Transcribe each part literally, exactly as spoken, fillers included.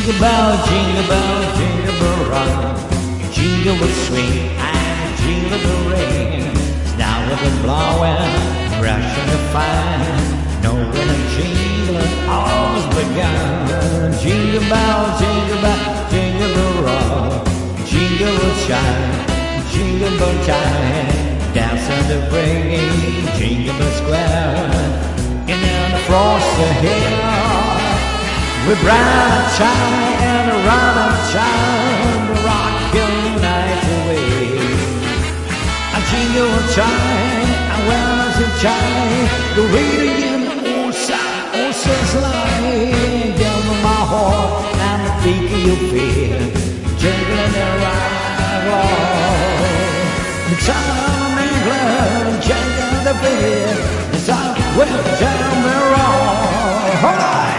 Jingle bell, jingle bell, jingle bell rock. Jingle bell swing and jingle bell ring. Now with the blowing, rushing the fire. Knowing a jingle all's begun. Jingle bell, jingle bell, jingle bell rock. Jingle bell chime, jingle bell chime. Dance on the ringing, jingle bell square. And then the frost hill. We bright shine and a run of shine, the rock your night away. A jingle chime, and when I say chime, the radiant ocean, ocean's light. Down on my heart and the beat of your feet, jingling the right along. The time of England, jingling the beat, the time will jam me wrong. All right.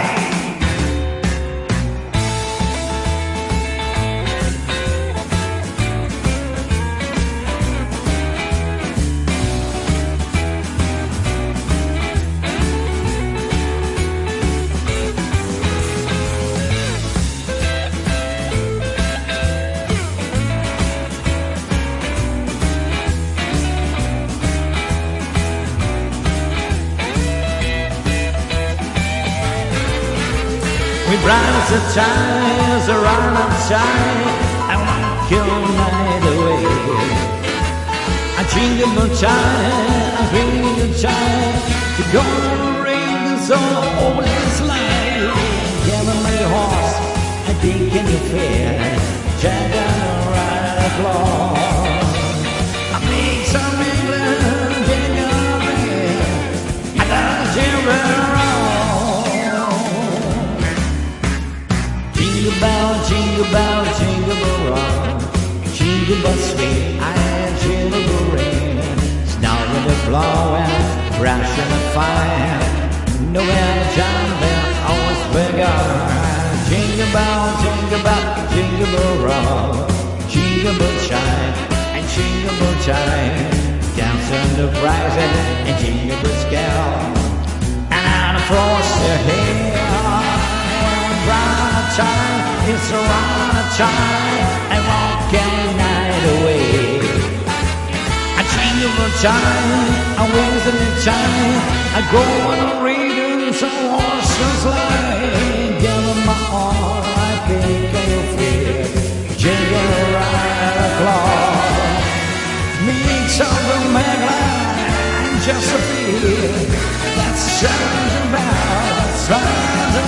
We rise the tides around outside and walk your night away. I jingle my chime, I ring the chime. The golden rings on all this light. Gather my horse, I think in your fear. Jack down the right applause. I make some England jingle bell. I got a jingle roll. Jingle bell, jingle bell, jingle bell rock. Jingle bell swing and jingle bell ring. Snow with a blowing, rushing the fire. Nowhere to jump there, always bigger. Jingle bell, jingle bell, jingle bell rock. Jingle bell chime and jingle bell chime. Dancing the rising and jingle bell scale. And on the frost the hill. Round time, it's around a time, and walk every night away. I jingle the chime, I wings in the chime, I go on a reading some horses lie. Gather my heart, I think I feel, jingle right across. Meet something magline, just a feel, that's sounds about, that sounds about.